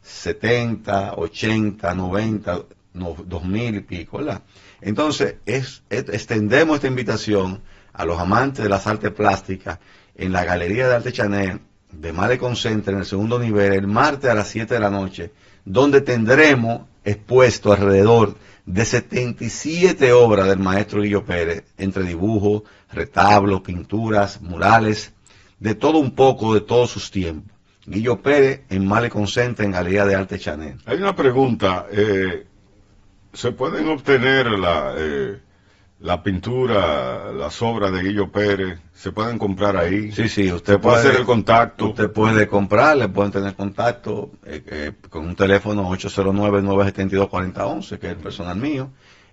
setenta, ochenta, noventa, no, dos mil y pico, ¿verdad? Entonces, es, es, extendemos esta invitación a los amantes de las artes plásticas en la Galería de Arte Chanel de Malecon Center, en el segundo nivel, el martes a las siete de la noche, donde tendremos expuesto alrededor de setenta y siete obras del maestro Guillo Pérez, entre dibujos, retablos, pinturas, murales, de todo un poco, de todos sus tiempos. Guillo Pérez en Malecon Center, en Galería de Arte Chanel. Hay una pregunta, eh, ¿se pueden obtener la, eh, la pintura, las obras de Guillo Pérez? ¿Se pueden comprar ahí? Sí, sí, usted ¿Se puede, puede hacer el contacto? Usted puede comprar, le pueden tener contacto eh, eh, con un teléfono ocho cero nueve, nueve siete dos, cuatro cero uno uno, que es el personal mío,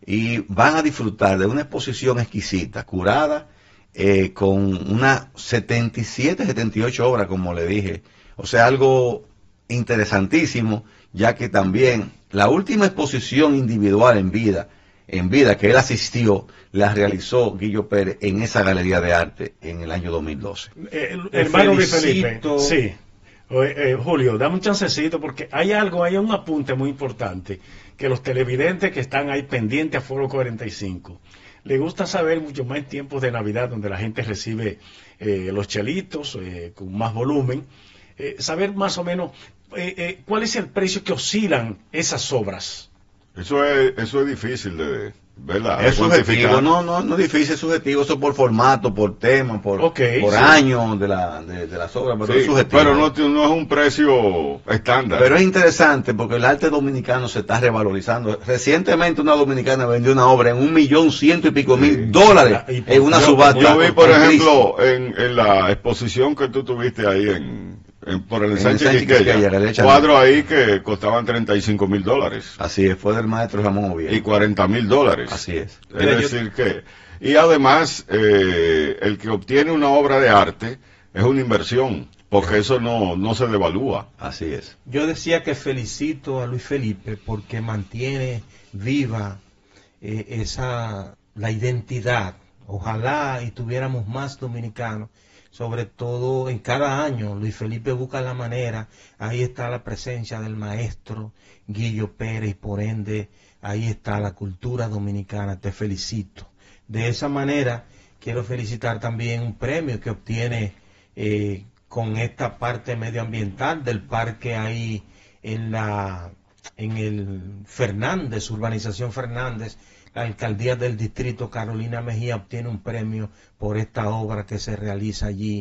y van a disfrutar de una exposición exquisita, curada, eh, con unas setenta y siete, setenta y ocho obras, como le dije. O sea, algo interesantísimo, ya que también la última exposición individual en vida, en vida que él asistió, la realizó Guillo Pérez en esa galería de arte en el año dos mil doce. Eh, el, hermano Luis Felipe, sí. Eh, eh, Julio, dame un chancecito porque hay algo, hay un apunte muy importante, que los televidentes que están ahí pendientes a Foro cuarenta y cinco, les gusta saber mucho más en tiempos de Navidad, donde la gente recibe eh, los chelitos eh, con más volumen, eh, saber más o menos eh, eh, cuál es el precio que oscilan esas obras. Eso es, eso es difícil de, ¿verdad? Es subjetivo, no, no, no es difícil, es subjetivo, eso por formato, por tema, por, Okay, por sí. año de, la, de, de las obras, pero Sí, es subjetivo. pero no, no es un precio estándar. Pero es interesante porque el arte dominicano se está revalorizando. Recientemente una dominicana vendió una obra en un millón ciento y pico mil dólares en una yo, subasta. Yo vi, por en ejemplo, en, en la exposición que tú tuviste ahí en, en por el En Sánchez Sánchez Quisqueya, Quisqueya, Galería Chanel. cuadros ahí que costaban treinta y cinco mil dólares. Así es, fue del maestro Ramón Oviedo. Y cuarenta mil dólares. Así es. Es decir que, y además, eh, el que obtiene una obra de arte es una inversión, porque eso no, no se devalúa. Así es. Yo decía que felicito a Luis Felipe porque mantiene viva eh, esa la identidad. Ojalá y tuviéramos más dominicanos, sobre todo en cada año. Luis Felipe busca la manera, ahí está la presencia del maestro Guillo Pérez y por ende ahí está la cultura dominicana. Te felicito. De esa manera quiero felicitar también un premio que obtiene eh, con esta parte medioambiental del parque ahí en la en el Fernández, urbanización Fernández. La alcaldía del distrito Carolina Mejía obtiene un premio por esta obra que se realiza allí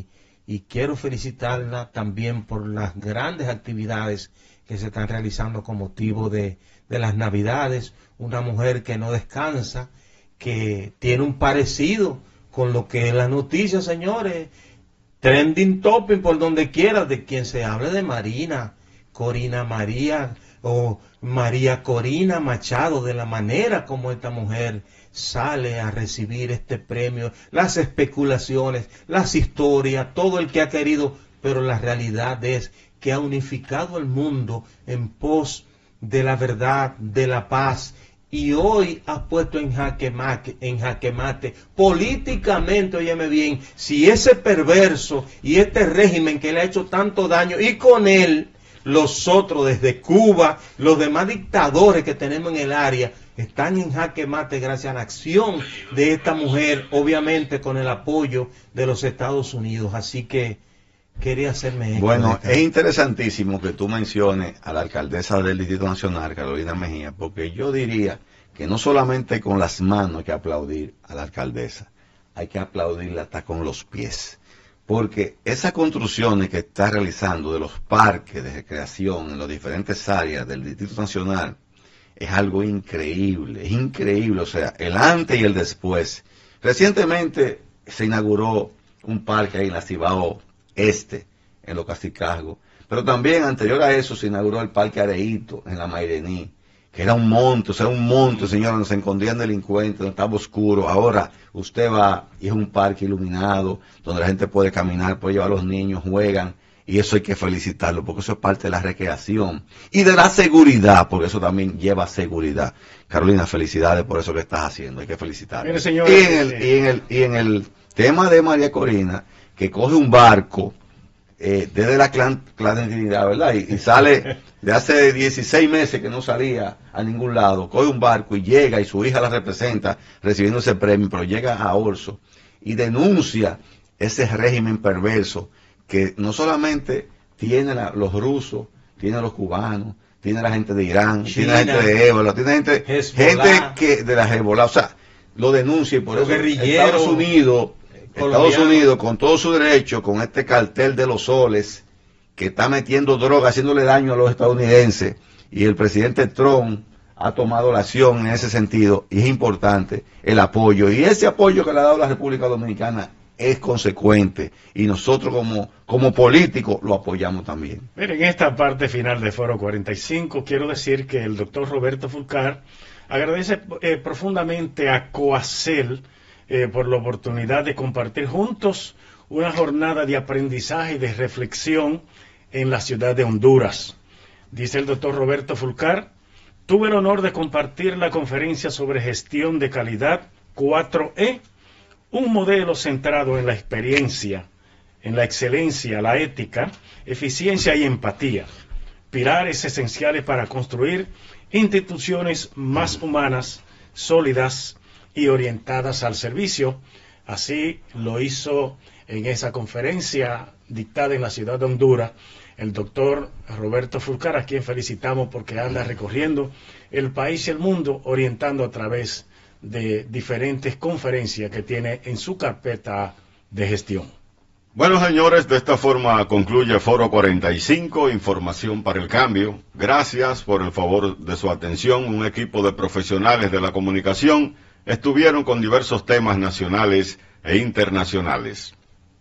y quiero felicitarla también por las grandes actividades que se están realizando con motivo de, de las Navidades. Una mujer que no descansa, que tiene un parecido con lo que es la noticia, señores. Trending topic por donde quiera, de quien se hable de Marina, Corina María o María Corina Machado, de la manera como esta mujer sale a recibir este premio, las especulaciones, las historias, todo el que ha querido, pero la realidad es que ha unificado el mundo en pos de la verdad, de la paz, y hoy ha puesto en jaque mate, en jaque mate políticamente, óyeme bien, si ese perverso y este régimen que le ha hecho tanto daño, y con él los otros desde Cuba, los demás dictadores que tenemos en el área, están en jaque mate gracias a la acción de esta mujer, obviamente con el apoyo de los Estados Unidos. Así que quería hacerme eco. Bueno, es interesantísimo que tú menciones a la alcaldesa del Distrito Nacional, Carolina Mejía, porque yo diría que no solamente con las manos hay que aplaudir a la alcaldesa, hay que aplaudirla hasta con los pies. Porque esas construcciones que está realizando de los parques de recreación en las diferentes áreas del Distrito Nacional es algo increíble, es increíble, o sea, el antes y el después. Recientemente se inauguró un parque ahí en la Cibao Este, en Los Cacicazgos, pero también anterior a eso se inauguró el Parque Areíto en la Mairení, que era un monte, o sea, un monte, señor, donde se escondían delincuentes, donde estaba oscuro. Ahora usted va y es un parque iluminado, donde la gente puede caminar, puede llevar a los niños, juegan, y eso hay que felicitarlo, porque eso es parte de la recreación y de la seguridad, porque eso también lleva seguridad. Carolina, felicidades por eso que estás haciendo, hay que felicitarlo. Mire, señor, y, en el, y, en el, y en el tema de María Corina, que coge un barco eh, desde la clan, clandestinidad, ¿verdad? Y, y sale de hace dieciséis meses que no salía a ningún lado, coge un barco y llega, y su hija la representa recibiendo ese premio, pero llega a Orso y denuncia ese régimen perverso que no solamente tiene la, los rusos, tiene los cubanos, tiene la gente de Irán, China, tiene la gente de Ébola, tiene gente, gente que de la Hezbollah, o sea, lo denuncia, y por los eso Estados Unidos, Estados Unidos, con todo su derecho, con este cartel de los soles, que está metiendo droga, haciéndole daño a los estadounidenses, y el presidente Trump ha tomado la acción en ese sentido, y es importante el apoyo, y ese apoyo que le ha dado la República Dominicana es consecuente, y nosotros como, como políticos lo apoyamos también. Miren, en esta parte final de Foro cuarenta y cinco quiero decir que el doctor Roberto Fulcar agradece eh, profundamente a Coacel eh, por la oportunidad de compartir juntos una jornada de aprendizaje y de reflexión en la ciudad de Honduras. Dice el doctor Roberto Fulcar: tuve el honor de compartir la conferencia sobre gestión de calidad cuatro E, un modelo centrado en la experiencia, en la excelencia, la ética, eficiencia y empatía, pilares esenciales para construir instituciones más humanas, sólidas y orientadas al servicio. Así lo hizo en esa conferencia dictada en la ciudad de Honduras el doctor Roberto Fulcar, a quien felicitamos porque anda recorriendo el país y el mundo, orientando a través de diferentes conferencias que tiene en su carpeta de gestión. Bueno, señores, de esta forma concluye Foro cuarenta y cinco, Información para el Cambio. Gracias por el favor de su atención. Un equipo de profesionales de la comunicación estuvieron con diversos temas nacionales e internacionales.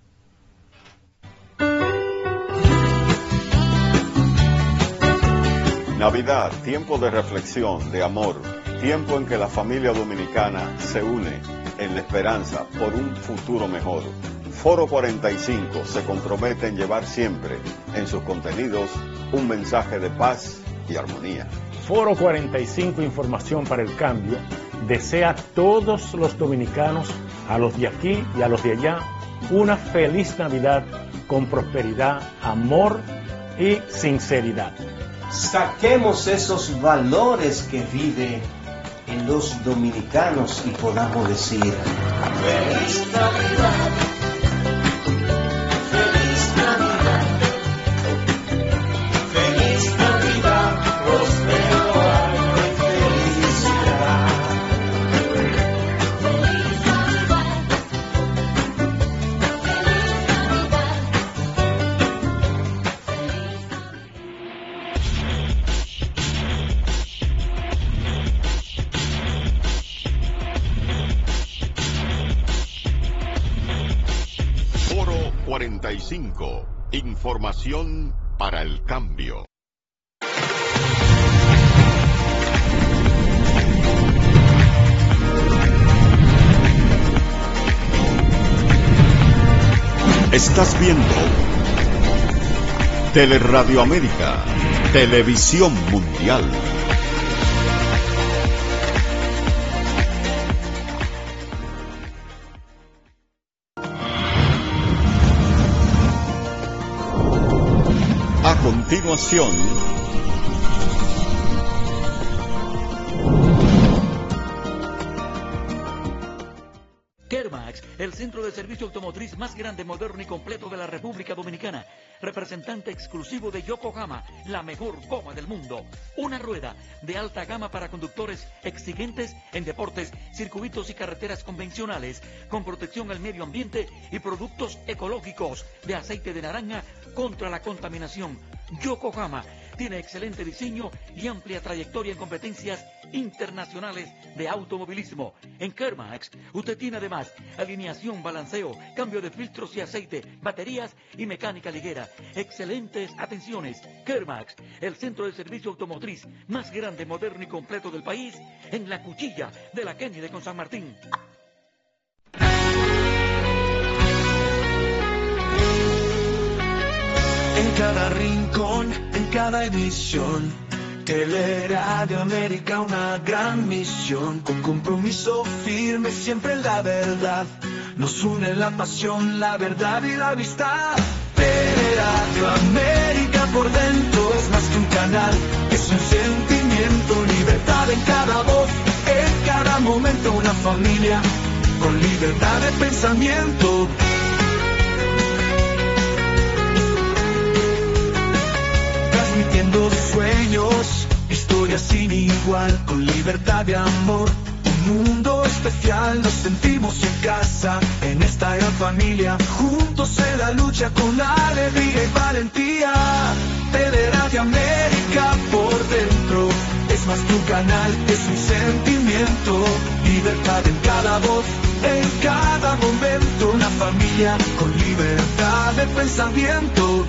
Navidad, tiempo de reflexión, de amor, tiempo en que la familia dominicana se une en la esperanza por un futuro mejor. Foro cuarenta y cinco se compromete en llevar siempre en sus contenidos un mensaje de paz y armonía. Foro cuarenta y cinco, Información para el Cambio, desea a todos los dominicanos, a los de aquí y a los de allá, una feliz Navidad con prosperidad, amor y sinceridad. Saquemos esos valores que viven en los dominicanos y podamos decir: Feliz Navidad, feliz Navidad, feliz Navidad, próspero año y felicidad. Feliz Navidad, feliz Navidad, cuarenta y cinco. Información para el cambio. Estás viendo Teleradio América, Televisión Mundial. A continuación, Kermax, el centro de servicio automotriz más grande, moderno y completo de la República Dominicana. Representante exclusivo de Yokohama, la mejor goma del mundo. Una rueda de alta gama para conductores exigentes en deportes, circuitos y carreteras convencionales, con protección al medio ambiente y productos ecológicos de aceite de naranja contra la contaminación. Yokohama tiene excelente diseño y amplia trayectoria en competencias internacionales de automovilismo. En Kermax, usted tiene además alineación, balanceo, cambio de filtros y aceite, baterías y mecánica ligera. Excelentes atenciones. Kermax, el centro de servicio automotriz más grande, moderno y completo del país, en la cuchilla de la Kennedy con San Martín. En cada rincón, en cada edición, Teleradio América, una gran misión, con compromiso firme siempre en la verdad. Nos une la pasión, la verdad y la amistad. Teleradio América, por dentro es más que un canal, es un sentimiento, libertad en cada voz, en cada momento una familia, con libertad de pensamiento. Transmitiendo sueños, historias sin igual, con libertad de amor, un mundo especial. Nos sentimos en casa, en esta gran familia, juntos en la lucha con alegría y valentía. Teleradio América, por dentro es más que un canal, es un sentimiento, libertad en cada voz, en cada momento, una familia con libertad de pensamiento.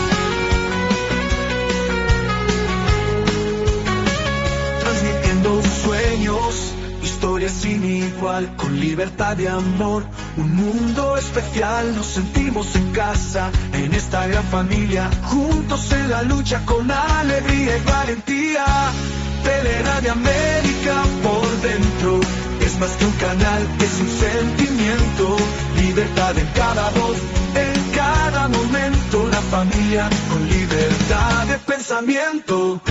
Transmitiendo sueños, historias sin igual, con libertad de amor, un mundo especial. Nos sentimos en casa, en esta gran familia, juntos en la lucha con alegría y valentía. Teleradio América, por dentro es más que un canal, es un sentimiento, libertad en cada voz, en cada momento, una familia con libertad de pensamiento.